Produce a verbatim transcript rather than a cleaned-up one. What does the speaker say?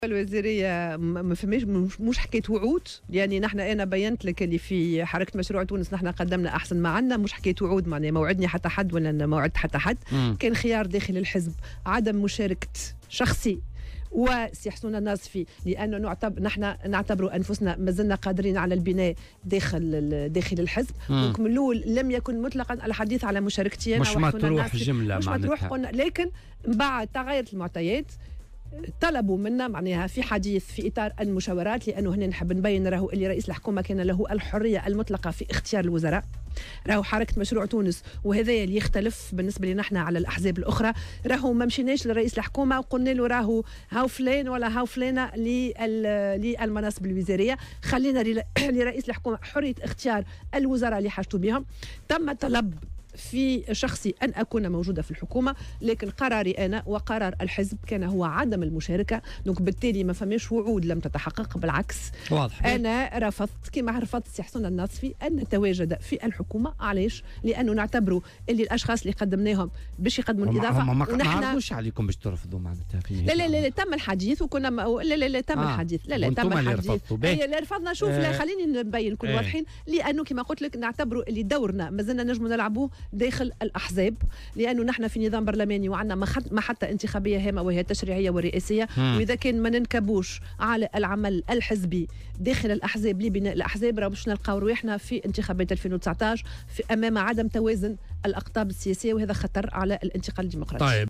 الوزاريه ما فماش مش حكايه وعود، يعني نحن انا بينت لك اللي في حركه مشروع تونس نحن قدمنا احسن ما عندنا، مش حكايه وعود معناها ما وعدني حتى حد ولا ما وعدت حتى حد. مم. كان خيار داخل الحزب عدم مشاركه شخصي وسي حسون الناصفي، لانه نعتبر نحن نعتبر انفسنا ما زلنا قادرين على البناء داخل داخل الحزب. دونك من الاول لم يكن مطلقا الحديث على مشاركتي انا مش مطروح جمله مش مطروح قلنا، لكن بعد تغيرت المعطيات طلبوا منا معناها في حديث في اطار المشاورات، لانه هنا نحب نبين راهو اللي رئيس الحكومه كان له الحريه المطلقه في اختيار الوزراء. راهو حركه مشروع تونس وهذا اللي يختلف بالنسبه لنا احنا على الاحزاب الاخرى، راهو ما مشيناش لرئيس الحكومه وقلنا له راهو هاو فلان ولا هاو فلانه للمناصب الوزاريه، خلينا لرئيس الحكومه حريه اختيار الوزراء اللي حاجته بهم. تم طلب في شخصي أن أكون موجودة في الحكومة، لكن قراري أنا وقرار الحزب كان هو عدم المشاركة. دونك بالتالي ما فماش وعود لم تتحقق، بالعكس واضح. أنا رفضت كما رفضت سي حسون الناصفي أن نتواجد في الحكومة. علاش؟ لأنه نعتبروا اللي الأشخاص اللي قدمناهم باش يقدموا الإضافة ما ما عرضوش عليكم باش ترفضوا معناتها في لا لا لا, لا تم الحديث وكنا ما لا لا لا تم آه. الحديث لا لا تم الحديث لا رفضنا. شوف لا خليني نبين نكون واضحين، لأنه كما قلت لك نعتبروا اللي دورنا ما زلنا نجموا نلعبوه داخل الأحزاب، لأنه نحن في نظام برلماني وعندنا محطة انتخابية هامة وهي تشريعية ورئاسية. وإذا كان ما ننكبوش على العمل الحزبي داخل الأحزاب لبناء الأحزاب راه باش نلقاو رواحنا في انتخابات ألفين وتسعطاش في أمام عدم توازن الأقطاب السياسية، وهذا خطر على الانتقال الديمقراطي. طيب.